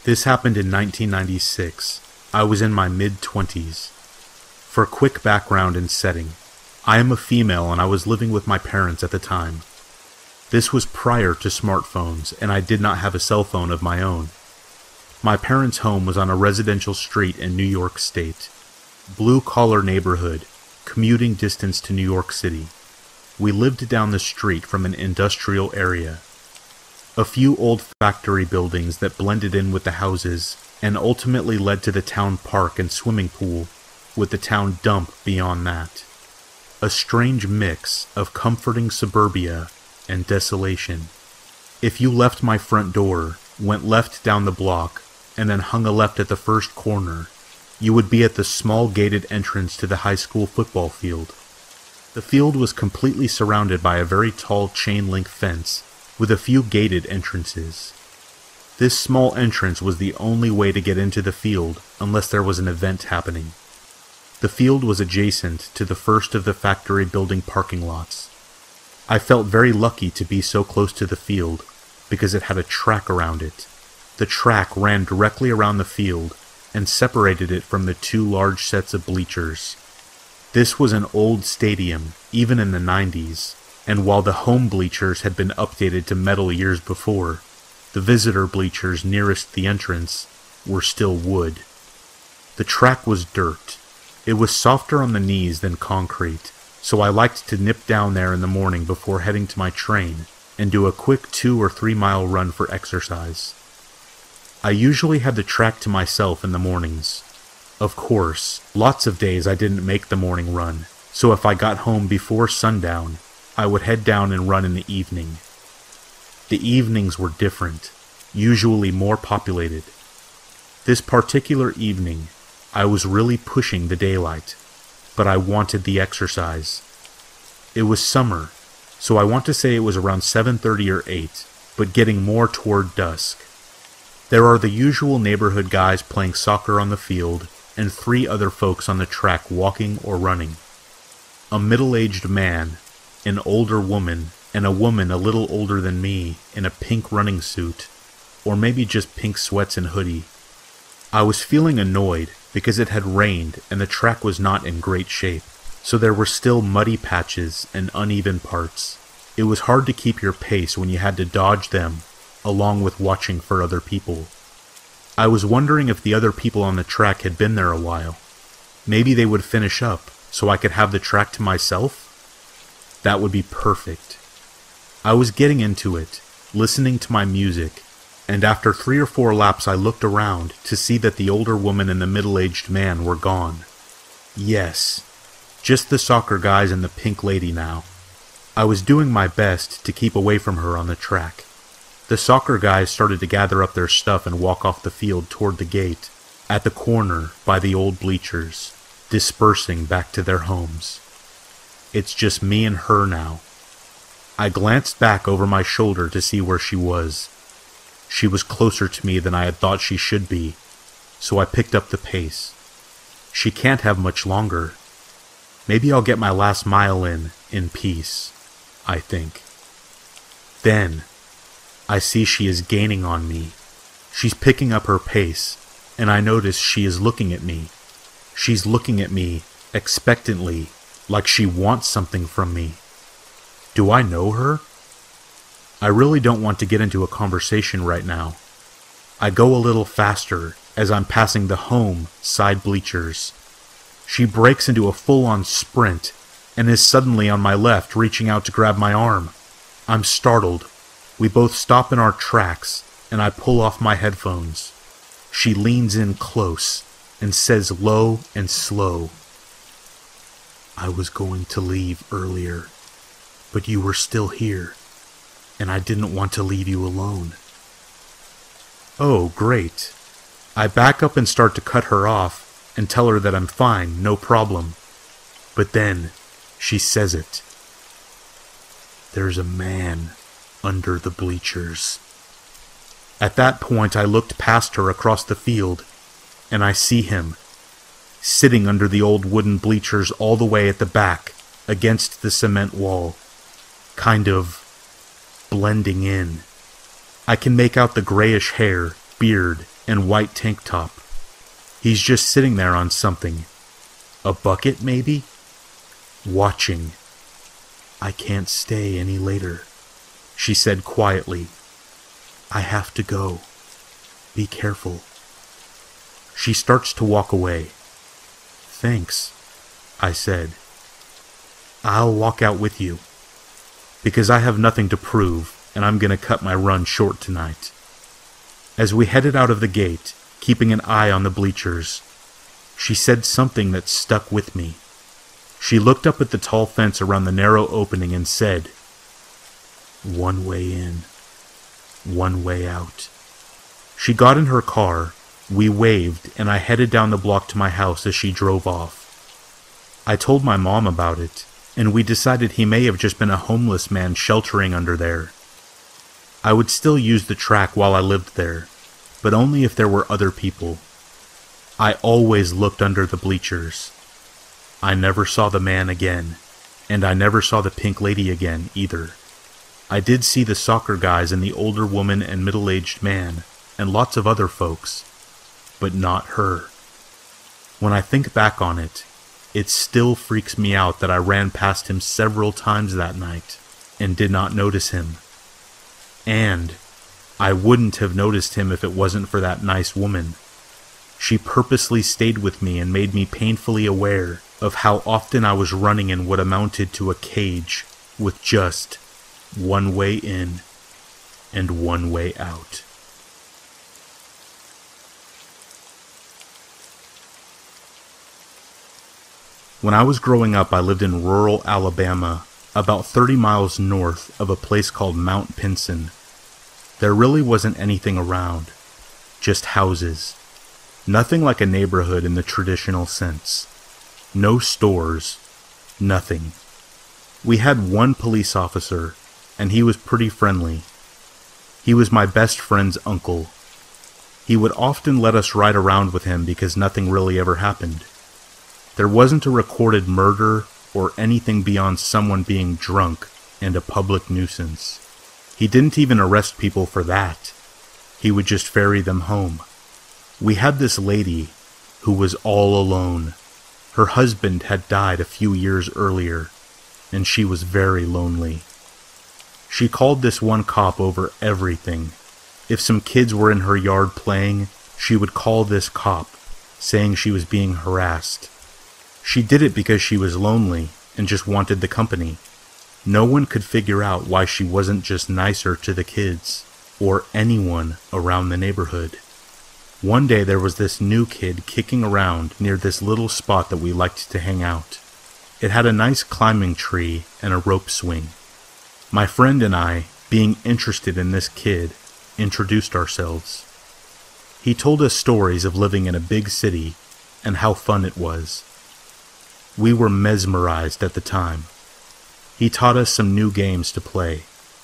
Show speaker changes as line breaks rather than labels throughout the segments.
This happened in 1996. I was in my mid-20s. For a quick background and setting, I am a female and I was living with my parents at the time. This was prior to smartphones and I did not have a cell phone of my own. My parents' home was on a residential street in New York State. Blue-collar neighborhood, commuting distance to New York City. We lived down the street from an industrial area. A few old factory buildings that blended in with the houses and ultimately led to the town park and swimming pool, with the town dump beyond that. A strange mix of comforting suburbia and desolation. If you left my front door, went left down the block, and then hung a left at the first corner, you would be at the small gated entrance to the high school football field. The field was completely surrounded by a very tall chain-link fence with a few gated entrances. This small entrance was the only way to get into the field unless there was an event happening. The field was adjacent to the first of the factory building parking lots. I felt very lucky to be so close to the field because it had a track around it. The track ran directly around the field and separated it from the two large sets of bleachers. This was an old stadium, even in the 90s, and while the home bleachers had been updated to metal years before, the visitor bleachers nearest the entrance were still wood. The track was dirt. It was softer on the knees than concrete, so I liked to nip down there in the morning before heading to my train and do a quick 2 or 3 mile run for exercise. I usually had the track to myself in the mornings. Of course, lots of days I didn't make the morning run, so if I got home before sundown, I would head down and run in the evening. The evenings were different, usually more populated. This particular evening, I was really pushing the daylight, but I wanted the exercise. It was summer, so I want to say it was around 7:30 or 8, but getting more toward dusk. There are the usual neighborhood guys playing soccer on the field, and 3 other folks on the track walking or running. A middle-aged man, an older woman, and a woman a little older than me in a pink running suit, or maybe just pink sweats and hoodie. I was feeling annoyed because it had rained and the track was not in great shape, so there were still muddy patches and uneven parts. It was hard to keep your pace when you had to dodge them, along with watching for other people. I was wondering if the other people on the track had been there a while. Maybe they would finish up, so I could have the track to myself? That would be perfect. I was getting into it, listening to my music, and after 3 or 4 laps I looked around to see that the older woman and the middle-aged man were gone. Yes, just the soccer guys and the pink lady now. I was doing my best to keep away from her on the track. The soccer guys started to gather up their stuff and walk off the field toward the gate, at the corner by the old bleachers, dispersing back to their homes. It's just me and her now. I glanced back over my shoulder to see where she was. She was closer to me than I had thought she should be, so I picked up the pace. She can't have much longer. Maybe I'll get my last mile in peace, I think. Then, I see she is gaining on me. She's picking up her pace, and I notice she is looking at me. She's looking at me expectantly, like she wants something from me. Do I know her? I really don't want to get into a conversation right now. I go a little faster as I'm passing the home side bleachers. She breaks into a full-on sprint and is suddenly on my left, reaching out to grab my arm. I'm startled. We both stop in our tracks, and I pull off my headphones. She leans in close and says low and slow, "I was going to leave earlier, but you were still here, and I didn't want to leave you alone." Oh, great. I back up and start to cut her off and tell her that I'm fine, no problem. But then, she says it. "There's a man under the bleachers." At that point, I looked past her across the field, and I see him, sitting under the old wooden bleachers all the way at the back, against the cement wall, kind of blending in. I can make out the grayish hair beard and white tank top. He's just sitting there on something. A bucket, maybe? Watching. I can't stay any later, she said quietly. I have to go. Be careful. She starts to walk away. Thanks, I said. I'll walk out with you, because I have nothing to prove, and I'm going to cut my run short tonight. As we headed out of the gate, keeping an eye on the bleachers, she said something that stuck with me. She looked up at the tall fence around the narrow opening and said, "One way in, one way out." She got in her car, we waved, and I headed down the block to my house as she drove off. I told my mom about it, and we decided he may have just been a homeless man sheltering under there. I would still use the track while I lived there, but only if there were other people. I always looked under the bleachers. I never saw the man again, and I never saw the pink lady again either. I did see the soccer guys and the older woman and middle-aged man, and lots of other folks, but not her. When I think back on it, it still freaks me out that I ran past him several times that night and did not notice him. And I wouldn't have noticed him if it wasn't for that nice woman. She purposely stayed with me and made me painfully aware of how often I was running in what amounted to a cage with just one way in and one way out. When I was growing up, I lived in rural Alabama, about 30 miles north of a place called Mount Pinson. There really wasn't anything around, just houses. Nothing like a neighborhood in the traditional sense. No stores, nothing. We had one police officer, and he was pretty friendly. He was my best friend's uncle. He would often let us ride around with him because nothing really ever happened. There wasn't a recorded murder or anything beyond someone being drunk and a public nuisance. He didn't even arrest people for that. He would just ferry them home. We had this lady who was all alone. Her husband had died a few years earlier, and she was very lonely. She called this one cop over everything. If some kids were in her yard playing, she would call this cop, saying she was being harassed. She did it because she was lonely and just wanted the company. No one could figure out why she wasn't just nicer to the kids or anyone around the neighborhood. One day there was this new kid kicking around near this little spot that we liked to hang out. It had a nice climbing tree and a rope swing. My friend and I, being interested in this kid, introduced ourselves. He told us stories of living in a big city and how fun it was. We were mesmerized at the time. He taught us some new games to play.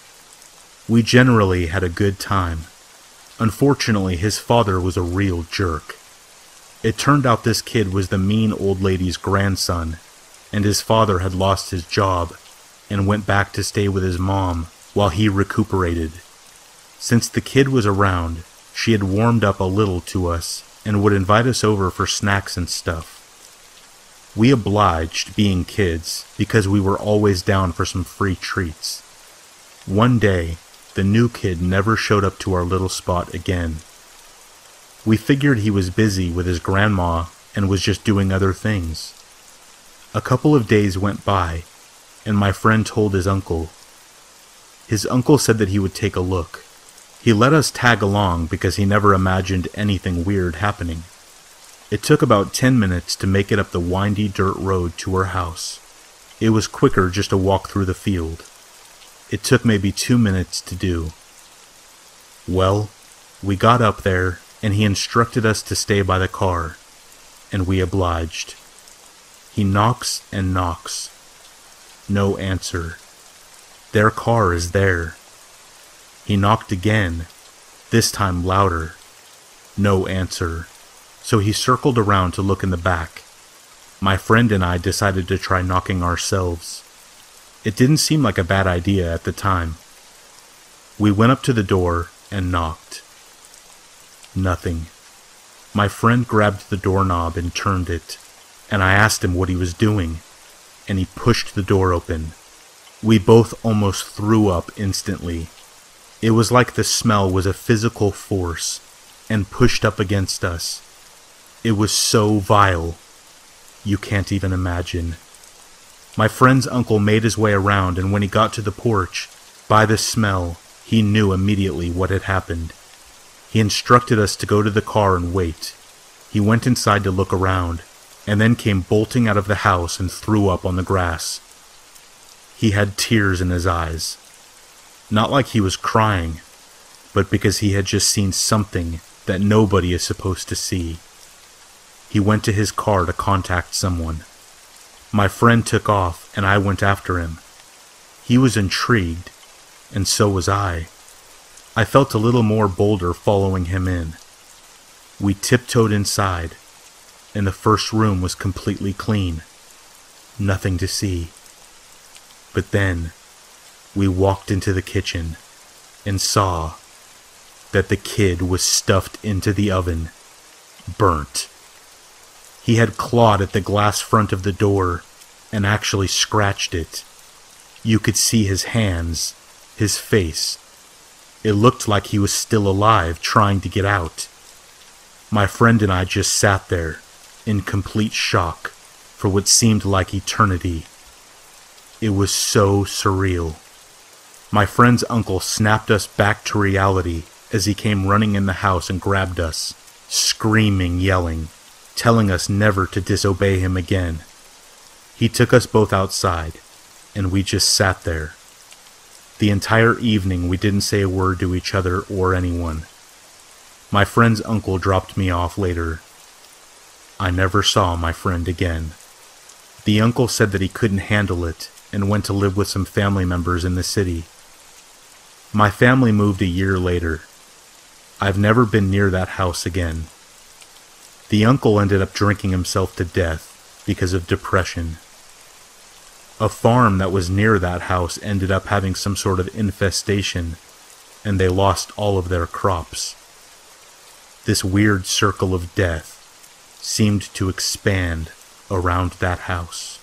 We generally had a good time. Unfortunately, his father was a real jerk. It turned out this kid was the mean old lady's grandson, and his father had lost his job and went back to stay with his mom while he recuperated. Since the kid was around, she had warmed up a little to us and would invite us over for snacks and stuff. We obliged, being kids, because we were always down for some free treats. One day, the new kid never showed up to our little spot again. We figured he was busy with his grandma and was just doing other things. A couple of days went by, and my friend told his uncle. His uncle said that he would take a look. He let us tag along because he never imagined anything weird happening. It took about 10 minutes to make it up the windy dirt road to her house. It was quicker just to walk through the field. It took maybe 2 minutes to do. Well, we got up there, and he instructed us to stay by the car, and we obliged. He knocks and knocks. No answer. Their car is there. He knocked again, this time louder. No answer. So he circled around to look in the back. My friend and I decided to try knocking ourselves. It didn't seem like a bad idea at the time. We went up to the door and knocked. Nothing. My friend grabbed the doorknob and turned it, and I asked him what he was doing, and he pushed the door open. We both almost threw up instantly. It was like the smell was a physical force and pushed up against us. It was so vile. You can't even imagine. My friend's uncle made his way around, and when he got to the porch, by the smell, he knew immediately what had happened. He instructed us to go to the car and wait. He went inside to look around, and then came bolting out of the house and threw up on the grass. He had tears in his eyes. Not like he was crying, but because he had just seen something that nobody is supposed to see. He went to his car to contact someone. My friend took off, and I went after him. He was intrigued, and so was I. I felt a little more bolder following him in. We tiptoed inside, and the first room was completely clean. Nothing to see. But then, we walked into the kitchen and saw that the kid was stuffed into the oven, burnt. He had clawed at the glass front of the door and actually scratched it. You could see his hands, his face. It looked like he was still alive, trying to get out. My friend and I just sat there, in complete shock, for what seemed like eternity. It was so surreal. My friend's uncle snapped us back to reality as he came running in the house and grabbed us, screaming, yelling, telling us never to disobey him again. He took us both outside, and we just sat there. The entire evening we didn't say a word to each other or anyone. My friend's uncle dropped me off later. I never saw my friend again. The uncle said that he couldn't handle it and went to live with some family members in the city. My family moved a year later. I've never been near that house again. The uncle ended up drinking himself to death because of depression. A farm that was near that house ended up having some sort of infestation, and they lost all of their crops. This weird circle of death seemed to expand around that house.